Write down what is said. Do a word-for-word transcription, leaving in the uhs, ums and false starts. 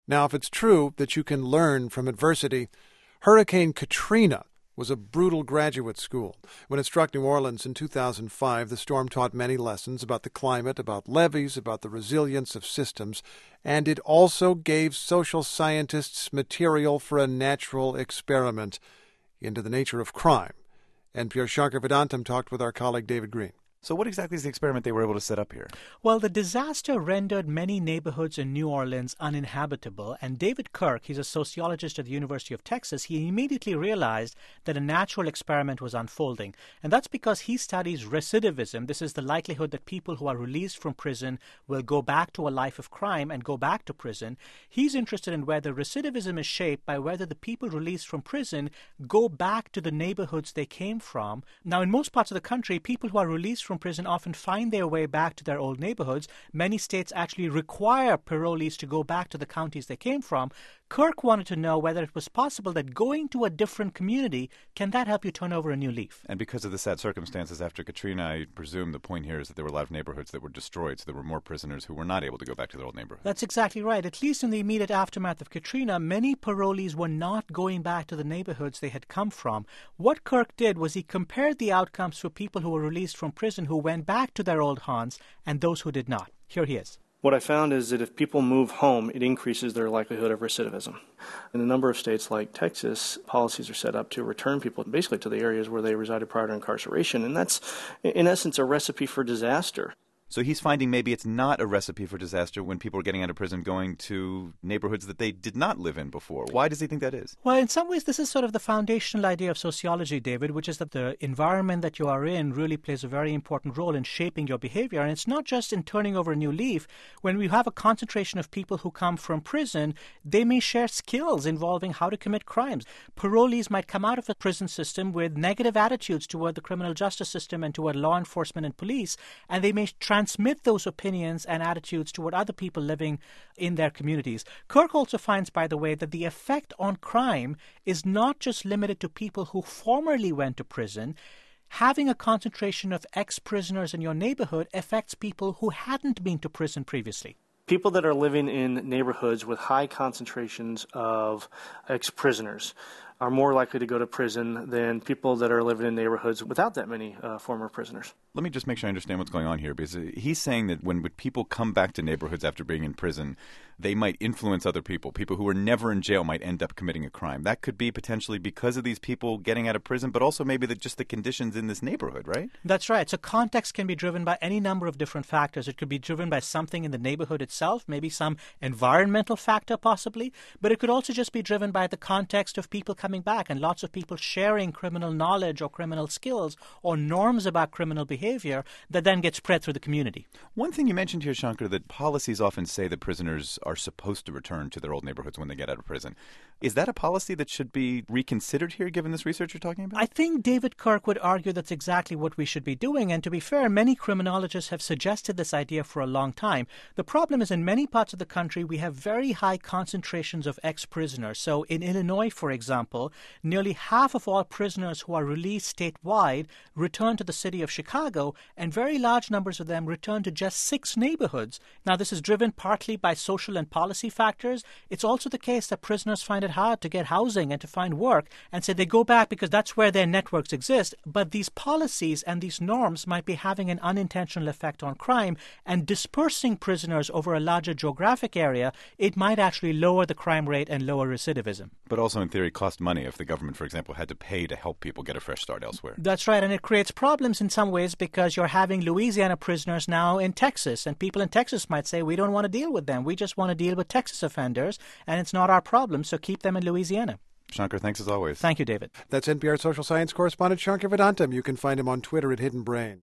Now, if it's true that you can learn from adversity, Hurricane Katrina was a brutal graduate school. When it struck New Orleans in two thousand five, the storm taught many lessons about the climate, about levees, about the resilience of systems, and it also gave social scientists material for a natural experiment into the nature of crime. N P R's Shankar Vedantam talked with our colleague David Green. So what exactly is the experiment they were able to set up here? Well, the disaster rendered many neighborhoods in New Orleans uninhabitable, and David Kirk, he's a sociologist at the University of Texas, he immediately realized that a natural experiment was unfolding. And that's because he studies recidivism. This is the likelihood that people who are released from prison will go back to a life of crime and go back to prison. He's interested in whether recidivism is shaped by whether the people released from prison go back to the neighborhoods they came from. Now, in most parts of the country, people who are released from prison often find their way back to their old neighborhoods. Many states actually require parolees to go back to the counties they came from. Kirk wanted to know whether it was possible that going to a different community, can that help you turn over a new leaf? And because of the sad circumstances after Katrina, I presume the point here is that there were a lot of neighborhoods that were destroyed, so there were more prisoners who were not able to go back to their old neighborhood. That's exactly right. At least in the immediate aftermath of Katrina, many parolees were not going back to the neighborhoods they had come from. What Kirk did was he compared the outcomes for people who were released from prison who went back to their old haunts and those who did not. Here he is. What I found is that if people move home, it increases their likelihood of recidivism. In a number of states like Texas, policies are set up to return people basically to the areas where they resided prior to incarceration, and that's, in essence, a recipe for disaster. So he's finding maybe it's not a recipe for disaster when people are getting out of prison going to neighborhoods that they did not live in before. Why does he think that is? Well, in some ways, this is sort of the foundational idea of sociology, David, which is that the environment that you are in really plays a very important role in shaping your behavior. And it's not just in turning over a new leaf. When we have a concentration of people who come from prison, they may share skills involving how to commit crimes. Parolees might come out of the prison system with negative attitudes toward the criminal justice system and toward law enforcement and police, and they may try transmit those opinions and attitudes toward other people living in their communities. Kirk also finds, by the way, that the effect on crime is not just limited to people who formerly went to prison. Having a concentration of ex-prisoners in your neighborhood affects people who hadn't been to prison previously. People that are living in neighborhoods with high concentrations of ex-prisoners are more likely to go to prison than people that are living in neighborhoods without that many uh, former prisoners. Let me just make sure I understand what's going on here, because he's saying that when people come back to neighborhoods after being in prison, they might influence other people. People who were never in jail might end up committing a crime. That could be potentially because of these people getting out of prison, but also maybe the, just the conditions in this neighborhood, right? That's right. So context can be driven by any number of different factors. It could be driven by something in the neighborhood itself, maybe some environmental factor possibly, but it could also just be driven by the context of people coming back and lots of people sharing criminal knowledge or criminal skills or norms about criminal behavior that then get spread through the community. One thing you mentioned here, Shankar, that policies often say that prisoners are supposed to return to their old neighborhoods when they get out of prison. Is that a policy that should be reconsidered here, given this research you're talking about? I think David Kirk would argue that's exactly what we should be doing. And to be fair, many criminologists have suggested this idea for a long time. The problem is in many parts of the country, we have very high concentrations of ex-prisoners. So in Illinois, for example, nearly half of all prisoners who are released statewide return to the city of Chicago, and very large numbers of them return to just six neighborhoods. Now, this is driven partly by social and policy factors. It's also the case that prisoners find it hard to get housing and to find work, and so they go back because that's where their networks exist. But these policies and these norms might be having an unintentional effect on crime, and dispersing prisoners over a larger geographic area, it might actually lower the crime rate and lower recidivism. But also, in theory, cost money if the government, for example, had to pay to help people get a fresh start elsewhere. That's right, and it creates problems in some ways because you're having Louisiana prisoners now in Texas, and people in Texas might say, we don't want to deal with them. We just want to deal with Texas offenders, and it's not our problem, so keep them in Louisiana. Shankar, thanks as always. Thank you, David. That's N P R social science correspondent Shankar Vedantam. You can find him on Twitter at Hidden Brain.